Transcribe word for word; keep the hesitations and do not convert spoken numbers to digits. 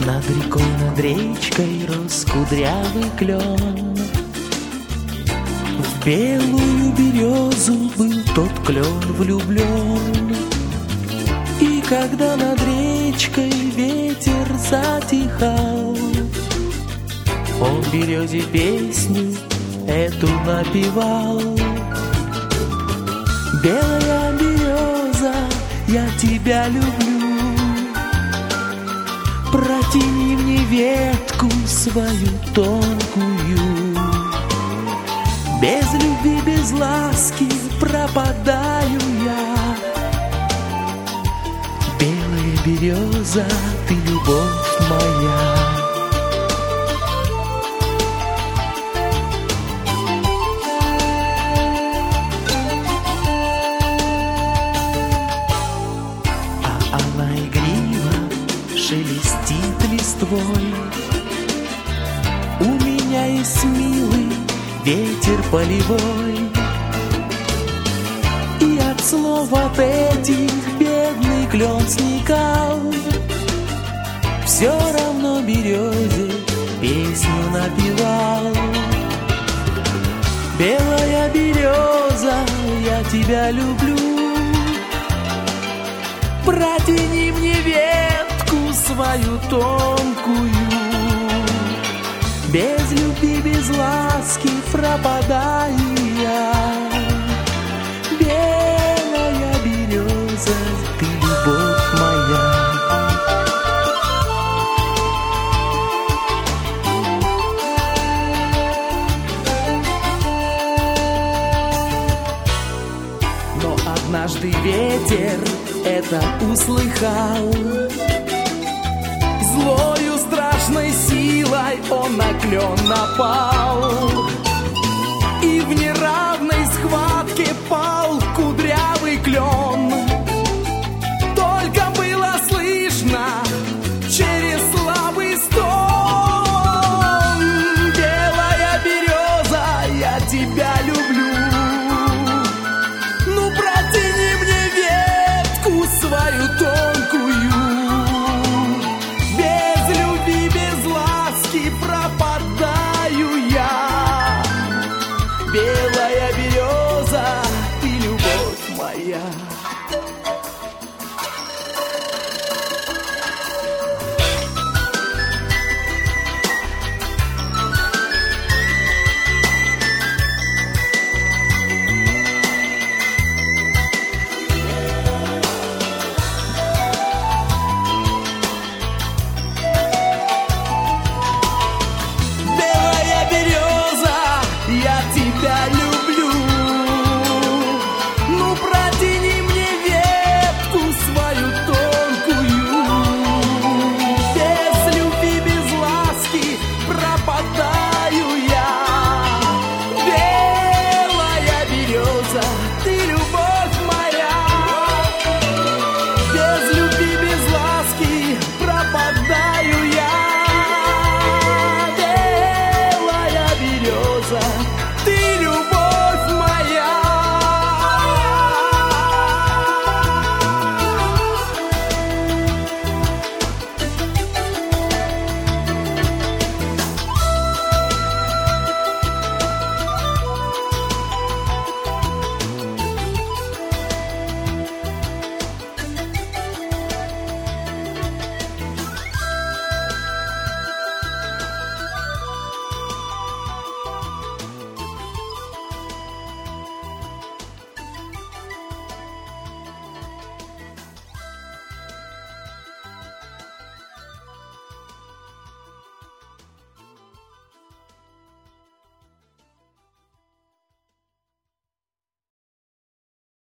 Над рекой, над речкой рос кудрявый клен. В белую березу был тот клен влюблен. И когда над речкой ветер затихал, он березе песню эту напевал. Белая береза, я тебя люблю, протяни мне ветку свою тонкую. Без любви, без ласки пропадаю я. Белая береза, ты любовь моя. А алая грива шелестит листвой. У меня есть милый ветер полевой, и от слов от этих бедный клен сникал. Все равно березе песню напевал. Белая береза, я тебя люблю, протяни мне ветку свою тонкую. Без любви, без ласки пропадаю я. Белая береза, ты любовь моя. Но однажды ветер это услыхал. Злою страшной силой он на клен напал, и в неравной схватке пал кудрявый клен. Только было слышно через слабый стон: белая береза, я тебя люблю, ну протяни мне ветку свою тонкую. Пропадаю я. Белая береза, ты любовь моя. Пропадаю